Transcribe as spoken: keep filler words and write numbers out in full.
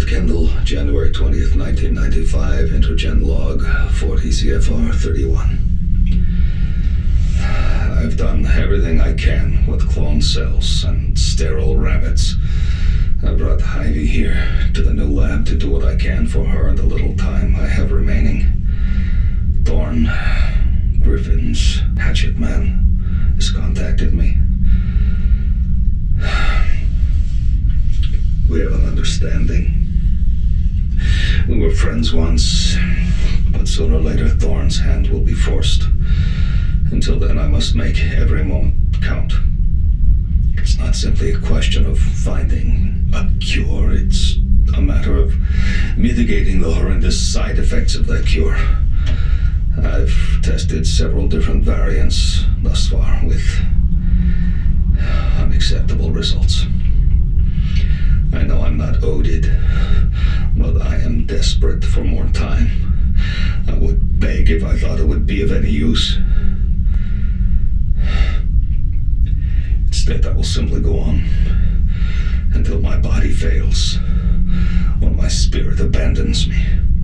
North Kendall, January twentieth, nineteen ninety-five, Intergen log forty C F R thirty-one. I've done everything I can with clone cells and sterile rabbits. I brought Ivy here to the new lab to do what I can for her in the little time I have remaining. Thorn, Griffin's Hatchet Man, has contacted me. We have an understanding. We were friends once, but sooner or later Thorn's hand will be forced. Until then, I must make every moment count. It's not simply a question of finding a cure. It's a matter of mitigating the horrendous side effects of that cure. I've tested several different variants thus far with unacceptable results. I know I'm not odied, but I am desperate for more time. I would beg if I thought it would be of any use. Instead, I will simply go on until my body fails or my spirit abandons me.